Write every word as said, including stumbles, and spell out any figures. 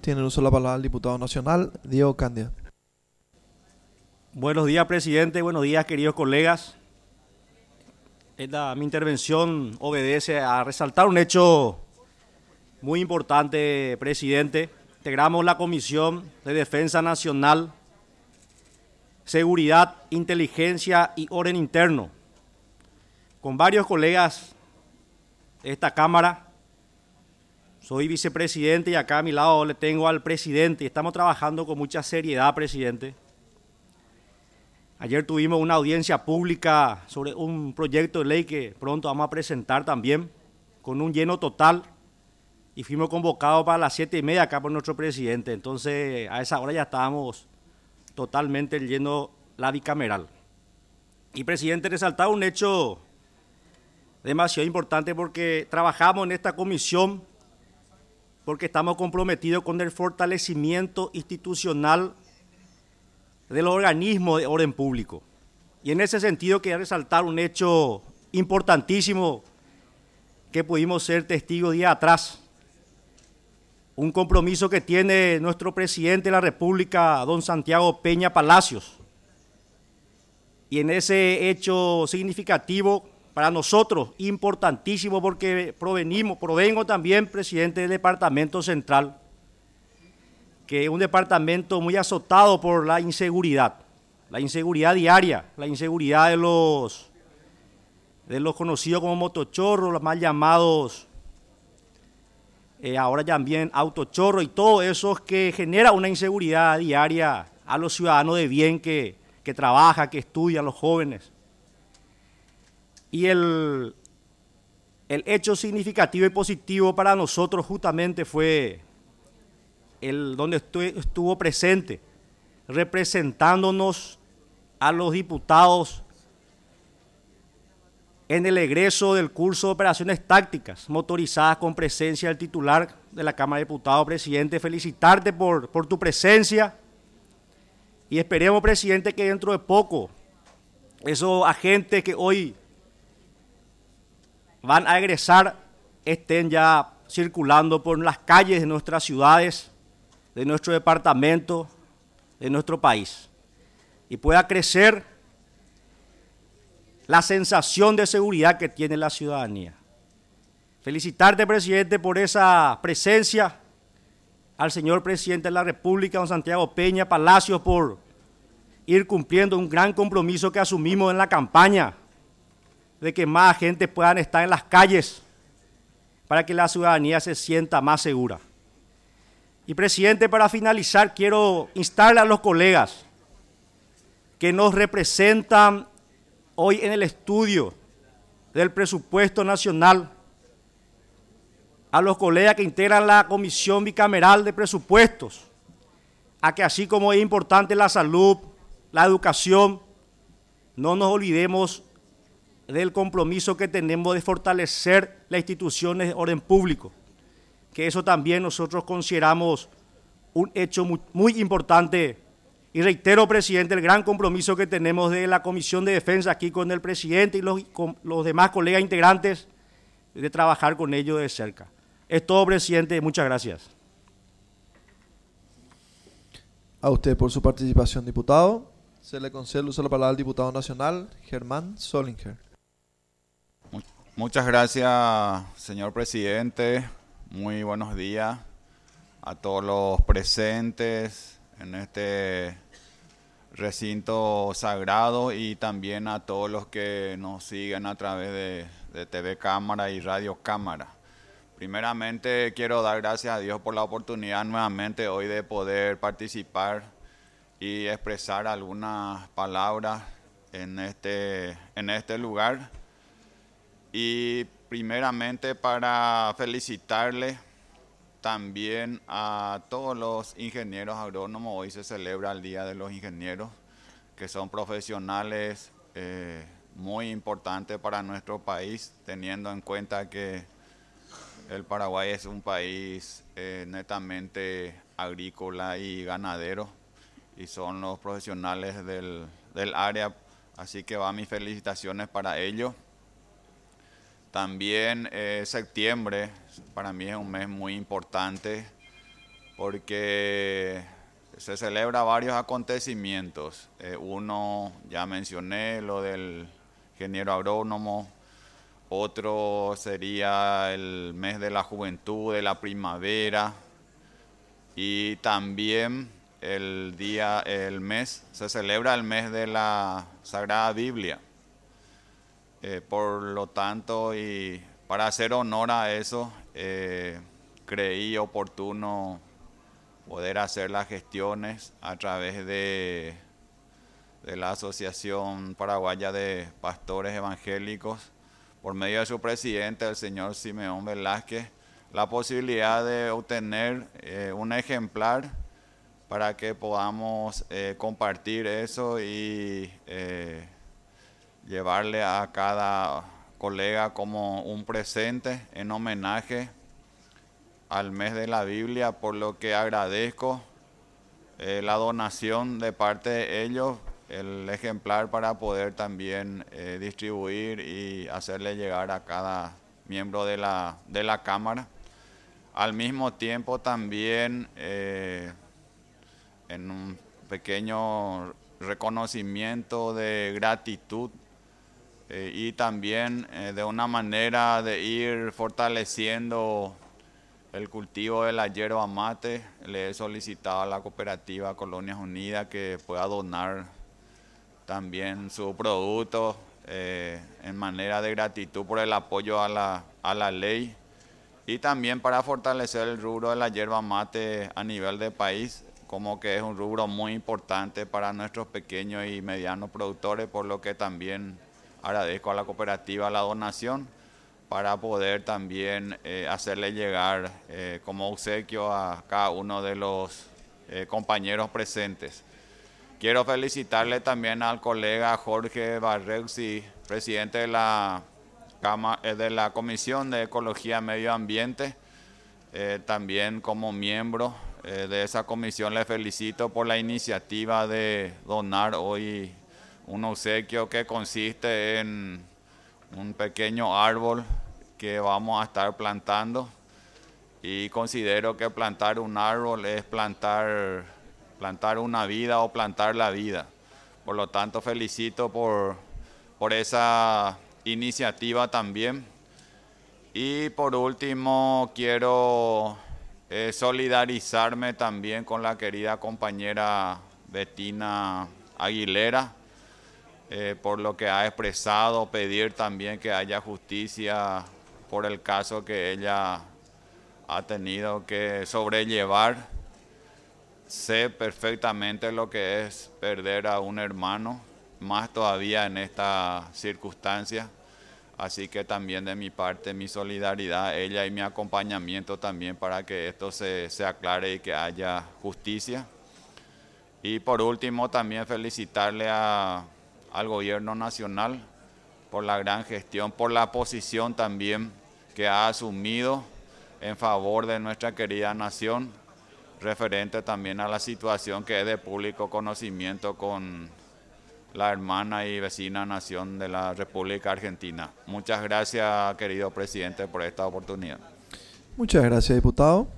Tiene el uso de la palabra el diputado nacional, Diego Candia. Buenos días, presidente. Buenos días, queridos colegas. Esta, mi intervención obedece a resaltar un hecho muy importante, presidente. Integramos la Comisión de Defensa Nacional, Seguridad, Inteligencia y Orden Interno, con varios colegas de esta Cámara. Soy vicepresidente y acá a mi lado le tengo al presidente. Estamos trabajando con mucha seriedad, presidente. Ayer tuvimos una audiencia pública sobre un proyecto de ley que pronto vamos a presentar también, con un lleno total, y fuimos convocados para las siete y media acá por nuestro presidente. Entonces, a esa hora ya estábamos totalmente lleno la bicameral. Y, presidente, resaltar un hecho demasiado importante porque trabajamos en esta comisión porque estamos comprometidos con el fortalecimiento institucional de los organismos de orden público. Y en ese sentido quería resaltar un hecho importantísimo que pudimos ser testigos día atrás. Un compromiso que tiene nuestro presidente de la República, don Santiago Peña Palacios. Y en ese hecho significativo para nosotros, importantísimo, porque provenimos, provengo también, presidente, del Departamento Central, que es un departamento muy azotado por la inseguridad, la inseguridad diaria, la inseguridad de los, de los conocidos como motochorros, los mal llamados, eh, ahora también autochorros, y todo eso que genera una inseguridad diaria a los ciudadanos de bien que, que trabajan, que estudian, los jóvenes. Y el, el hecho significativo y positivo para nosotros justamente fue el donde estuvo presente, representándonos a los diputados en el egreso del curso de operaciones tácticas motorizadas con presencia del titular de la Cámara de Diputados. Presidente, felicitarte por, por tu presencia y esperemos, presidente, que dentro de poco esos agentes que hoy van a egresar estén ya circulando por las calles de nuestras ciudades, de nuestro departamento, de nuestro país, y pueda crecer la sensación de seguridad que tiene la ciudadanía. Felicitarte, presidente, por esa presencia, al señor presidente de la República, don Santiago Peña Palacios, por ir cumpliendo un gran compromiso que asumimos en la campaña, de que más gente puedan estar en las calles para que la ciudadanía se sienta más segura. Y, presidente, para finalizar, quiero instarle a los colegas que nos representan hoy en el estudio del presupuesto nacional, a los colegas que integran la Comisión Bicameral de Presupuestos, a que así como es importante la salud, la educación, no nos olvidemos del compromiso que tenemos de fortalecer las instituciones de orden público, que eso también nosotros consideramos un hecho muy, muy importante. Y reitero, presidente, el gran compromiso que tenemos de la Comisión de Defensa aquí con el presidente y los, con los demás colegas integrantes, de trabajar con ellos de cerca. Es todo, presidente. Muchas gracias. A usted por su participación, diputado. Se le concede el uso de la palabra al diputado nacional, Germán Solinger. Muchas gracias, señor presidente. Muy buenos días a todos los presentes en este recinto sagrado y también a todos los que nos siguen a través de, de T V Cámara y Radio Cámara. Primeramente quiero dar gracias a Dios por la oportunidad nuevamente hoy de poder participar y expresar algunas palabras en este, en este lugar. Y primeramente para felicitarle también a todos los ingenieros agrónomos. Hoy se celebra el Día de los Ingenieros, que son profesionales eh, muy importantes para nuestro país, teniendo en cuenta que el Paraguay es un país eh, netamente agrícola y ganadero, y son los profesionales del, del área, así que va mis felicitaciones para ellos. También eh, septiembre para mí es un mes muy importante porque se celebra varios acontecimientos. Eh, uno, ya mencioné, lo del ingeniero agrónomo. Otro sería el mes de la juventud, de la primavera. Y también el día, el mes, se celebra el mes de la Sagrada Biblia. Eh, por lo tanto, y para hacer honor a eso, eh, creí oportuno poder hacer las gestiones a través de, de la Asociación Paraguaya de Pastores Evangélicos, por medio de su presidente, el señor Simeón Velázquez, la posibilidad de obtener eh, un ejemplar para que podamos eh, compartir eso y eh, llevarle a cada colega como un presente en homenaje al mes de la Biblia, por lo que agradezco eh, la donación de parte de ellos, el ejemplar para poder también eh, distribuir y hacerle llegar a cada miembro de la, de la Cámara. Al mismo tiempo también eh, en un pequeño reconocimiento de gratitud eh, y también eh, de una manera de ir fortaleciendo el cultivo de la yerba mate, le he solicitado a la cooperativa Colonias Unidas que pueda donar también su producto eh, en manera de gratitud por el apoyo a la, a la ley y también para fortalecer el rubro de la yerba mate a nivel de país, como que es un rubro muy importante para nuestros pequeños y medianos productores, por lo que también agradezco a la cooperativa la donación para poder también eh, hacerle llegar eh, como obsequio a cada uno de los eh, compañeros presentes. Quiero felicitarle también al colega Jorge Barrexi, presidente de la, Cama, eh, de la Comisión de Ecología y Medio Ambiente. Eh, también como miembro eh, de esa comisión le felicito por la iniciativa de donar hoy un obsequio que consiste en un pequeño árbol que vamos a estar plantando, y considero que plantar un árbol es plantar, plantar una vida o plantar la vida. Por lo tanto, felicito por, por esa iniciativa también. Y por último, quiero eh, solidarizarme también con la querida compañera Betina Aguilera, Eh, por lo que ha expresado, pedir también que haya justicia por el caso que ella ha tenido que sobrellevar. Sé perfectamente lo que es perder a un hermano, más todavía en esta circunstancia. Así que también de mi parte, mi solidaridad a ella y mi acompañamiento también para que esto se, se aclare y que haya justicia. Y por último, también felicitarle a al gobierno nacional por la gran gestión, por la posición también que ha asumido en favor de nuestra querida nación, referente también a la situación que es de público conocimiento con la hermana y vecina nación de la República Argentina. Muchas gracias, querido presidente, por esta oportunidad. Muchas gracias, diputado.